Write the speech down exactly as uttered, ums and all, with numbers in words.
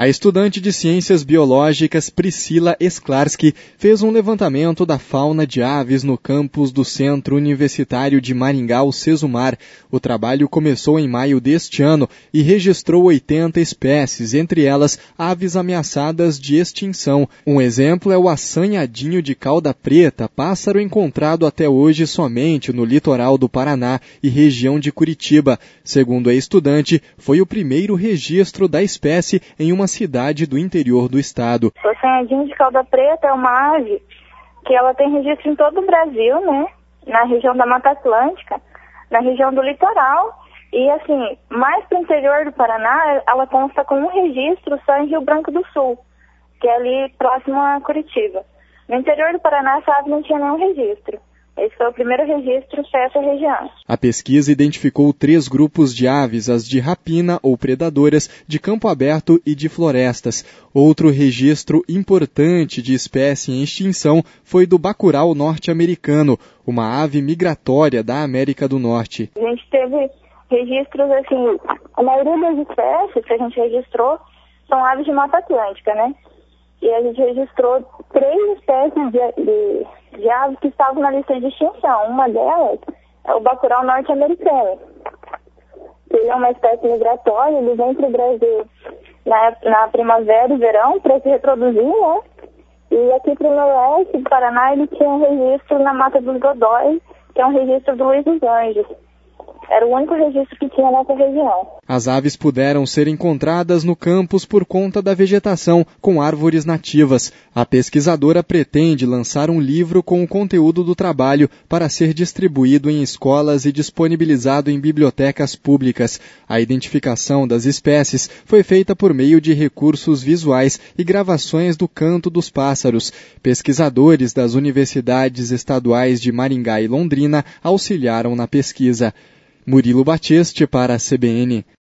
A estudante de Ciências Biológicas Priscila Sklarski fez um levantamento da fauna de aves no campus do Centro Universitário de Maringá, o Sesumar. O trabalho começou em maio deste ano e registrou oitenta espécies, entre elas aves ameaçadas de extinção. Um exemplo é o assanhadinho de cauda preta, pássaro encontrado até hoje somente no litoral do Paraná e região de Curitiba. Segundo a estudante, foi o primeiro registro da espécie em uma cidade do interior do estado. O assanhadinho de cauda preta é uma ave que ela tem registro em todo o Brasil, né? Na região da Mata Atlântica, na região do litoral e, assim, mais para o interior do Paraná, ela consta com um registro só em Rio Branco do Sul, que é ali próximo a Curitiba. No interior do Paraná, essa ave não tinha nenhum registro. Esse foi o primeiro registro dessa região. A pesquisa identificou três grupos de aves, as de rapina ou predadoras, de campo aberto e de florestas. Outro registro importante de espécie em extinção foi do bacurau norte-americano, uma ave migratória da América do Norte. A gente teve registros, assim, a maioria das espécies que a gente registrou são aves de Mata Atlântica, né? E a gente registrou três espécies de, de, de aves que estavam na lista de extinção. Uma delas é o bacurau norte-americano. Ele é uma espécie migratória, ele vem para o Brasil na, na primavera e verão para se reproduzir, né? E aqui para o noroeste do Paraná ele tinha um registro na Mata dos Godóis, que é um registro do Luiz dos Anjos. Era o único registro que tinha nessa região. As aves puderam ser encontradas no campus por conta da vegetação, com árvores nativas. A pesquisadora pretende lançar um livro com o conteúdo do trabalho para ser distribuído em escolas e disponibilizado em bibliotecas públicas. A identificação das espécies foi feita por meio de recursos visuais e gravações do canto dos pássaros. Pesquisadores das universidades estaduais de Maringá e Londrina auxiliaram na pesquisa. Murilo Batiste para a C B N.